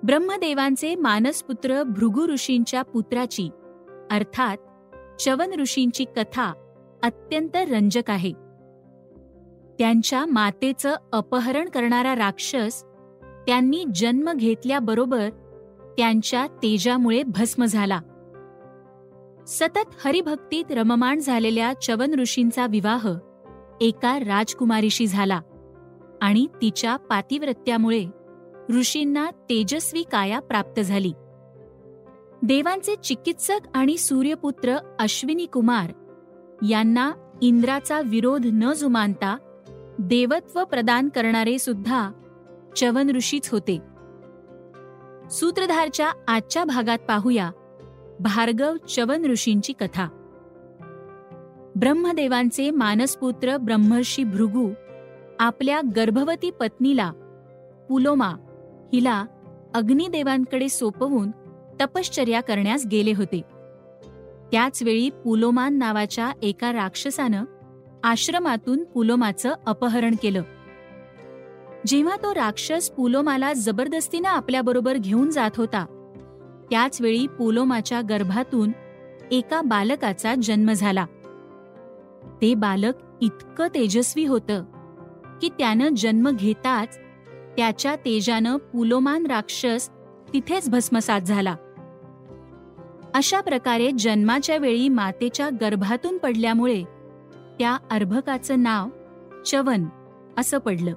ब्रह्मदेवांचे मानसपुत्र भृगु ऋषींच्या पुत्राची अर्थात च्यवन ऋषींची कथा अत्यंत रंजक आहे. त्यांच्या मातेचं अपहरण करणारा राक्षस त्यांनी जन्म घेतल्याबरोबर त्यांच्या तेजामुळे भस्म झाला. सतत हरिभक्तीत रममाण झालेल्या च्यवन ऋषींचा विवाह एका राजकुमारीशी झाला आणि तिच्या पातिव्रत्यामुळे ऋषींना तेजस्वी काया प्राप्त झाली. देवांचे चिकित्सक आणि सूर्यपुत्र अश्विनी कुमार यांना इंद्राचा विरोध न जुमानता देवत्व प्रदान करणारे सुद्धा च्यवन ऋषीच होते. सूत्रधारच्या आजच्या भागात पाहूया भार्गव च्यवन ऋषींची कथा. ब्रह्मदेवांचे मानसपुत्र ब्रह्मर्षी भृगु आपल्या गर्भवती पत्नीला पुलोमा हिला अग्निदेवांकडे सोपवून तपश्चर्या करण्यास गेले होते. त्याचवेळी पुलोमान नावाच्या एका राक्षसानं आश्रमातून पुलोमाचं अपहरण केलं. जेव्हा तो राक्षस पुलोमाला जबरदस्तीनं आपल्याबरोबर घेऊन जात होता, त्याचवेळी पुलोमाच्या गर्भातून एका बालकाचा जन्म झाला. ते बालक इतकं तेजस्वी होतं की त्यानं जन्म घेताच त्याच्या तेजानं पुलोमान राक्षस तिथेच भस्मसात झाला. अशा प्रकारे जन्माच्या वेळी मातेच्या गर्भातून पडल्यामुळे त्या अर्भकाचं नाव च्यवन असं पडलं.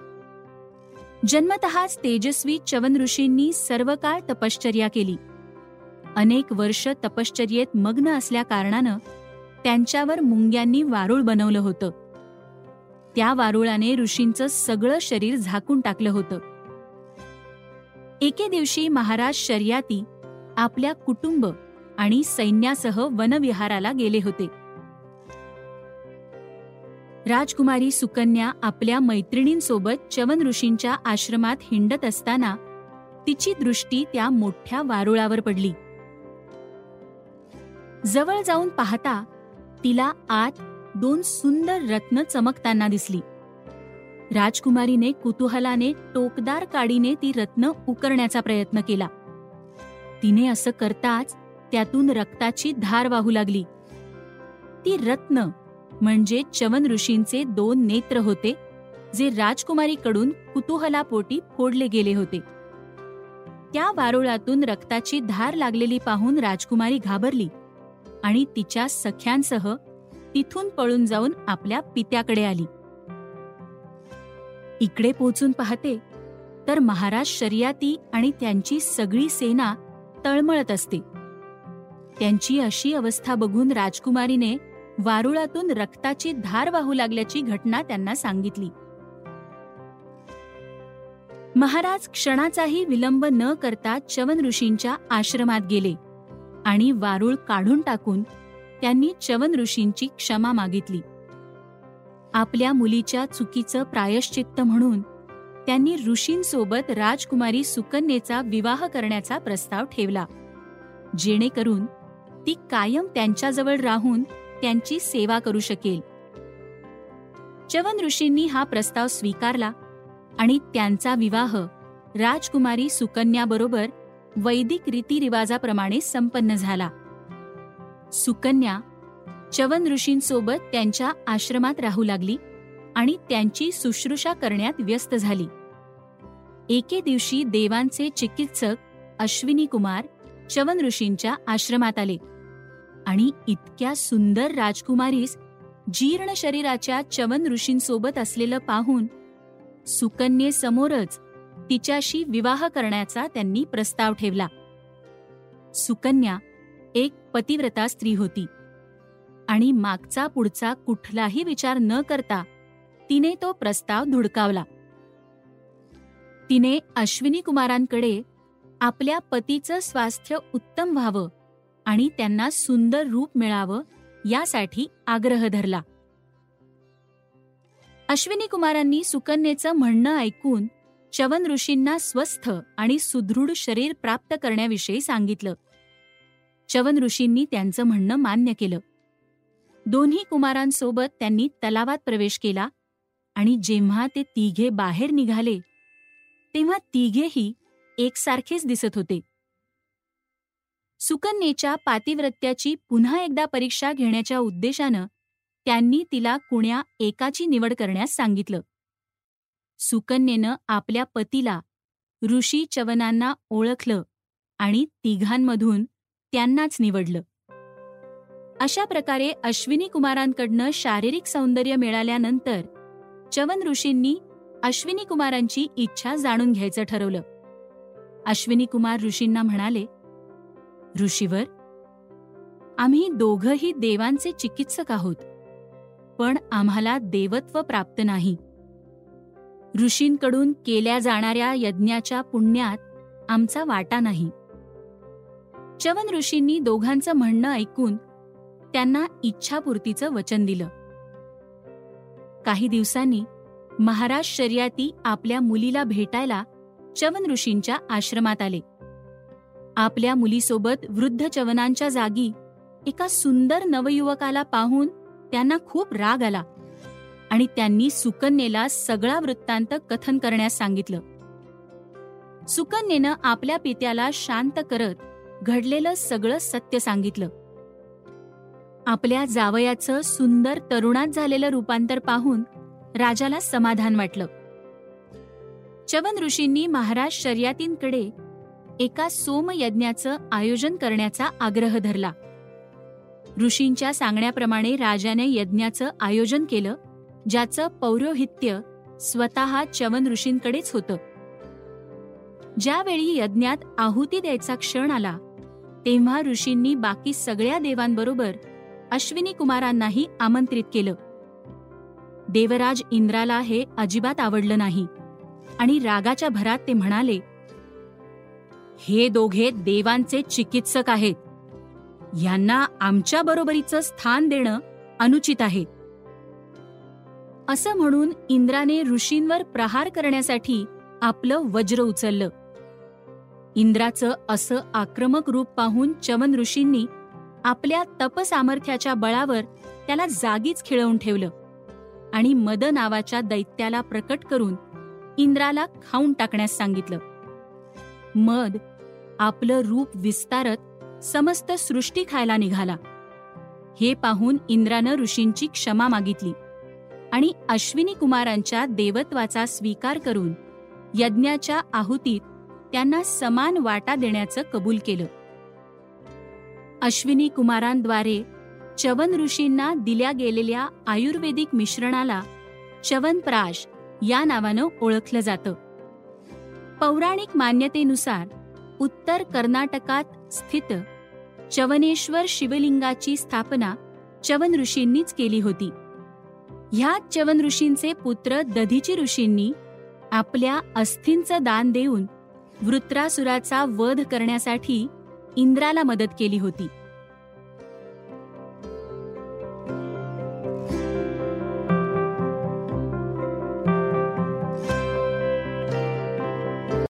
जन्मतःच तेजस्वी च्यवन ऋषींनी सर्व काळ तपश्चर्या केली. अनेक वर्ष तपश्चर्येत मग्न असल्या कारणानं त्यांच्यावर मुंग्यांनी वारूळ बनवलं होतं. त्या वारुळाने ऋषींचं सगळं शरीर झाकून टाकलं होतं. एके दिवशी महाराज शर्याती आपल्या कुटुंब आणि सैन्यासह वनविहाराला गेले होते. राजकुमारी सुकन्या आपल्या मैत्रिणींसोबत च्यवन ऋषींच्या आश्रमात हिंडत असताना तिची दृष्टी त्या मोठ्या वारुळावर पडली. जवळ जाऊन पाहता तिला आत 2 सुंदर रत्न चमकताना दिसली. राजकुमारीने कुतूहलाने टोकदार काडीने ती रत्न उकरण्याचा प्रयत्न केला. तिने असं करताच त्यातून रक्ताची धार वाहू लागली. ती रत्न म्हणजे च्यवन ऋषींचे 2 नेत्र होते, जे राजकुमारीकडून कुतूहलापोटी फोडले गेले होते. त्या वारुळातून रक्ताची धार लागलेली पाहून राजकुमारी घाबरली आणि तिच्या सख्यांसह तिथून पळून जाऊन आपल्या पित्याकडे आली. इकडे पोचून पाहते तर महाराज शर्याती आणि त्यांची सगळी सेना तळमळत असते. त्यांची अशी अवस्था बघून राजकुमारीने वारुळातून रक्ताची धार वाहू लागल्याची घटना त्यांना सांगितली. महाराज क्षणाचाही विलंब न करता च्यवन ऋषींच्या आश्रमात गेले आणि वारूळ काढून टाकून त्यांनी च्यवन ऋषींची क्षमा मागितली. आपल्या मुलीच्या चुकीचं प्रायश्चित्त म्हणून त्यांनी ऋषींसोबत राजकुमारी सुकन्येचा विवाह करण्याचा प्रस्ताव ठेवला, जेणेकरून ती कायम त्यांच्याजवळ राहून त्यांची सेवा करू शकेल. च्यवन ऋषींनी हा प्रस्ताव स्वीकारला आणि त्यांचा विवाह राजकुमारी सुकन्याबरोबर वैदिक रीतिरिवाजाप्रमाणे संपन्न झाला. सुकन्या च्यवन ऋषींसोबत त्यांच्या आश्रमात राहू लागली आणि त्यांची शुश्रूषा करण्यात व्यस्त झाली. एके दिवशी देवांचे चिकित्सक अश्विनी कुमार च्यवन ऋषींच्या आश्रमात आले आणि इतक्या सुंदर राजकुमारीस जीर्ण शरीराच्या च्यवन ऋषींसोबत असलेलं पाहून सुकन्येसमोरच तिच्याशी विवाह करण्याचा त्यांनी प्रस्ताव ठेवला. सुकन्या एक पतिव्रता स्त्री होती आणि मागचा पुढचा कुठलाही विचार न करता तिने तो प्रस्ताव धुडकावला. तिने अश्विनी कुमारांकडे आपल्या पतीचं स्वास्थ्य उत्तम व्हावं आणि त्यांना सुंदर रूप मिळावं यासाठी आग्रह धरला. अश्विनी कुमारांनी सुकन्येचं म्हणणं ऐकून च्यवन ऋषींना स्वस्थ आणि सुदृढ शरीर प्राप्त करण्याविषयी सांगितलं. च्यवन ऋषींनी त्यांचं म्हणणं मान्य केलं. दोन्ही कुमारांसोबत त्यांनी तलावात प्रवेश केला आणि जेव्हा ते तिघे बाहेर निघाले तेव्हा तिघेही एकसारखेच दिसत होते. सुकन्येच्या पातिव्रत्याची पुन्हा एकदा परीक्षा घेण्याच्या उद्देशानं त्यांनी तिला कुण्या एकाची निवड करण्यास सांगितलं. सुकन्येनं आपल्या पतीला, ऋषी च्यवनांना ओळखलं आणि तिघांमधून त्यांनाच निवडलं. अशा प्रकारे अश्विनी कुमारांकडनं शारीरिक सौंदर्य मिळाल्यानंतर च्यवन ऋषींनी अश्विनी कुमारांची इच्छा जाणून घ्यायचं ठरवलं. अश्विनी कुमार ऋषींना म्हणाले, ऋषीवर, आम्ही दोघंही देवांचे चिकित्सक आहोत, पण आम्हाला देवत्व प्राप्त नाही. ऋषींकडून केल्या जाणाऱ्या यज्ञाच्या पुण्यात आमचा वाटा नाही. च्यवन ऋषींनी दोघांचं म्हणणं ऐकून त्यांना इच्छापूर्तीचं वचन दिलं. काही दिवसांनी महाराज शर्याती आपल्या मुलीला भेटायला च्यवन ऋषींच्या आश्रमात आले. आपल्या मुलीसोबत वृद्ध च्यवनांच्या जागी एका सुंदर नवयुवकाला पाहून त्यांना खूप राग आला आणि त्यांनी सुकन्येला सगळा वृत्तांत कथन करण्यास सांगितलं. सुकन्येनं आपल्या पित्याला शांत करत घडलेलं सगळं सत्य सांगितलं. आपल्या जावयाचं सुंदर तरुणात झालेलं रूपांतर पाहून राजाला समाधान वाटलं. च्यवन ऋषींनी महाराज शर्यातींकडे एका सोमयज्ञाचं आयोजन करण्याचा आग्रह धरला. ऋषींच्या सांगण्याप्रमाणे राजाने यज्ञाचं आयोजन केलं, ज्याचं पौरोहित्य स्वतः च्यवन ऋषींकडेच होतं. ज्यावेळी यज्ञात आहुती द्यायचा क्षण आला तेव्हा ऋषींनी बाकी सगळ्या देवांबरोबर अश्विनी कुमारांनाही आमंत्रित केलं. देवराज इंद्राला हे अजिबात आवडलं नाही आणि रागाच्या भरात ते म्हणाले, हे दोघे देवांचे चिकित्सक आहेत. यांना आमच्या बरोबरीचं स्थान देणं अनुचित आहे. असं म्हणून इंद्राने ऋषींवर प्रहार करण्यासाठी आपलं वज्र उचललं. इंद्राचं असं आक्रमक रूप पाहून च्यवन ऋषींनी आपल्या तपसामर्थ्याच्या बळावर त्याला जागीच खिळवून ठेवलं आणि मद नावाच्या दैत्याला प्रकट करून इंद्राला खाऊन टाकण्यास सांगितलं. मद आपलं रूप विस्तारत समस्त सृष्टी खायला निघाला. हे पाहून इंद्रानं ऋषींची क्षमा मागितली आणि अश्विनी कुमारांच्या देवत्वाचा स्वीकार करून यज्ञाच्या आहुतीत त्यांना समान वाटा देण्याचं कबूल केलं. अश्विनी कुमारांद्वारे च्यवन ऋषींना दिल्या गेलेल्या आयुर्वेदिक मिश्रणाला च्यवनप्राश या नावानं ओळखलं जातं. पौराणिक मान्यतेनुसार उत्तर कर्नाटकात स्थित च्यवनेश्वर शिवलिंगाची स्थापना च्यवन ऋषींनीच केली होती. ह्याच च्यवन ऋषींचे पुत्र दधीची ऋषींनी आपल्या अस्थींचं दान देऊन वृत्रासुराचा वध करण्यासाठी इंद्राला मदत केली होती.